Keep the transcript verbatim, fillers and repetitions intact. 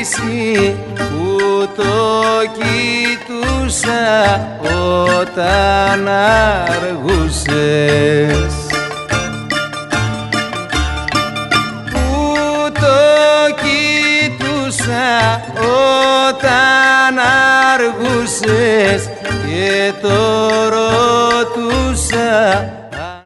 εσύ που το κοιτούσα όταν αργούσες, που το κοιτούσα όταν αργούσες και το